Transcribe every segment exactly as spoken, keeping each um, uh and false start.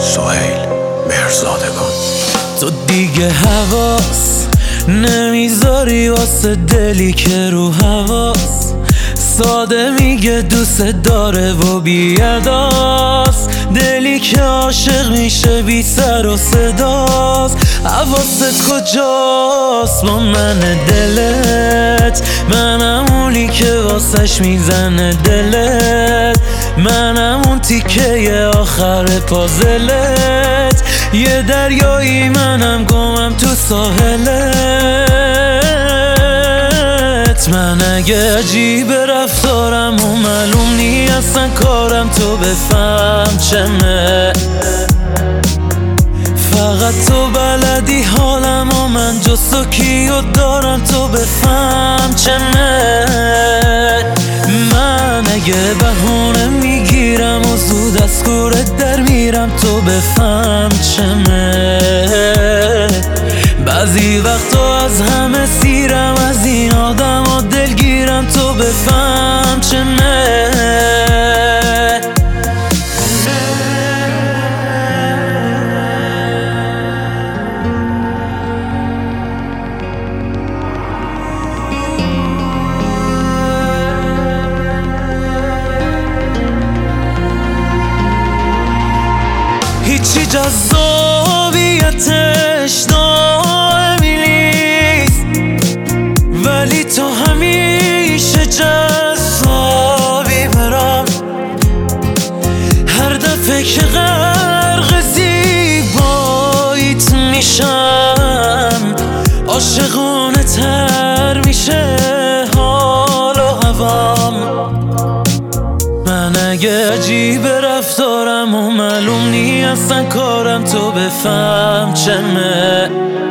سهیل مهرزادگان. تو دیگه حواس نمیذاری واسه دلی که رو حواس ساده میگه دوست داره و بیاداست، دلی که عاشق میشه بی سر و صداست. حواست کجاست با من دلت؟ منم اونی که واسش میزنه دلت، منم اون تیکه آخر پازلت، یه دریایی منم گمم تو ساحلت. من اگه عجیب رفتارم و معلوم نی اصلا کارم تو بفهم چمه، فقط تو بلدی حالم و من جز تو کیو دارم تو بفهم چمه. من اگه بهونه میگیرم و زود از کورت در میرم تو بفهم چمه. بعضی وقتا از همه سیرم از این آدم و دلگیرم تو بفهم چمه. هیچی جذابیتش دائمی نیست، ولی تو همیشه جذابی برام. هر دفعه که غرق زیباییت میشم عاشقانه تر میشه حال و هوام. من اگه عجیب رفتارم و معلوم نی اصلا کارم تو بفهم چمه،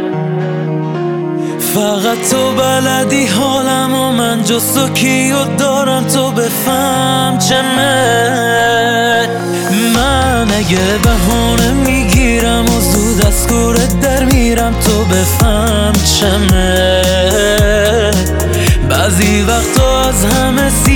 فقط تو بلدی حالم و من جز تو کیو دارم تو بفهم چمه. من اگه بهونه میگیرم و زود از کورت در میرم تو بفهم چمه. بعضی وقتا از همه سی